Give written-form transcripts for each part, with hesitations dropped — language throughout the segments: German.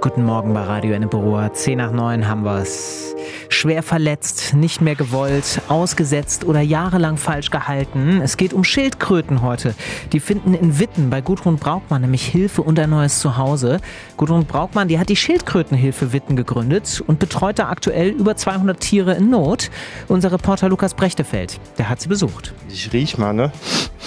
Guten Morgen bei Radio Ennepe-Ruhr. 10 nach 9 haben wir es. Schwer verletzt, nicht mehr gewollt, ausgesetzt oder jahrelang falsch gehalten. Es geht um Schildkröten heute. Die finden in Witten bei Gudrun Braukmann nämlich Hilfe und ein neues Zuhause. Gudrun Braukmann, die hat die Schildkrötenhilfe Witten gegründet und betreut da aktuell über 200 Tiere in Not. Unser Reporter Lukas Brechtefeld, der hat sie besucht. Ich riech mal, ne?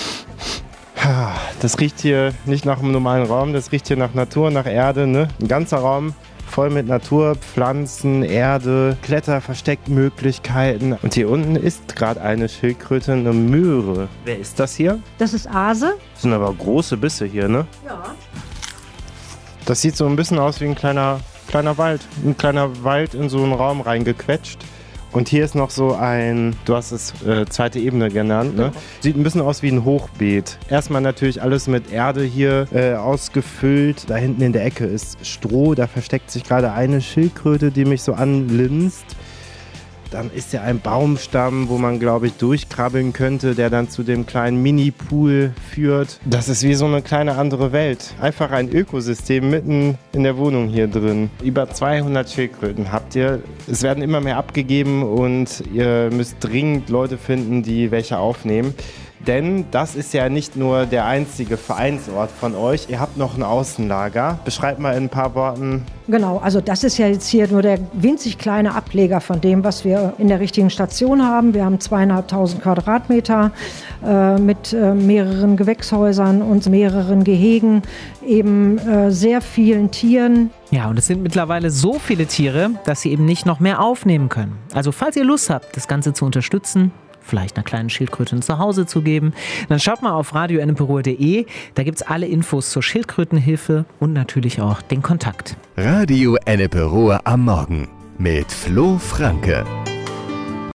Das riecht hier nicht nach einem normalen Raum, das riecht hier nach Natur, nach Erde, ne? Ein ganzer Raum voll mit Natur, Pflanzen, Erde, Kletterversteckmöglichkeiten. Und hier unten ist gerade eine Schildkröte, eine Möhre. Wer ist das hier? Das ist Ase. Das sind aber große Bisse hier, ne? Ja. Das sieht so ein bisschen aus wie ein kleiner Wald. Ein kleiner Wald in so einen Raum reingequetscht. Und hier ist noch so ein, du hast es zweite Ebene genannt, ne? Sieht ein bisschen aus wie ein Hochbeet. Erstmal natürlich alles mit Erde hier ausgefüllt. Da hinten in der Ecke ist Stroh, da versteckt sich gerade eine Schildkröte, die mich so anlinst. Dann ist ja ein Baumstamm, wo man, glaube ich, durchkrabbeln könnte, der dann zu dem kleinen Mini-Pool führt. Das ist wie so eine kleine andere Welt. Einfach ein Ökosystem mitten in der Wohnung hier drin. Über 200 Schildkröten habt ihr. Es werden immer mehr abgegeben und ihr müsst dringend Leute finden, die welche aufnehmen. Denn das ist ja nicht nur der einzige Vereinsort von euch. Ihr habt noch ein Außenlager. Beschreibt mal in ein paar Worten. Genau, also das ist ja jetzt hier nur der winzig kleine Ableger von dem, was wir in der richtigen Station haben. Wir haben 2.500 Quadratmeter mit mehreren Gewächshäusern und mehreren Gehegen, eben sehr vielen Tieren. Ja, und es sind mittlerweile so viele Tiere, dass sie eben nicht noch mehr aufnehmen können. Also falls ihr Lust habt, das Ganze zu unterstützen, vielleicht einer kleinen Schildkröte zu Hause zu geben, dann schaut mal auf radioennepe-ruhr.de. Da gibt es alle Infos zur Schildkrötenhilfe und natürlich auch den Kontakt. Radio Ennepe-Ruhr am Morgen mit Flo Franke.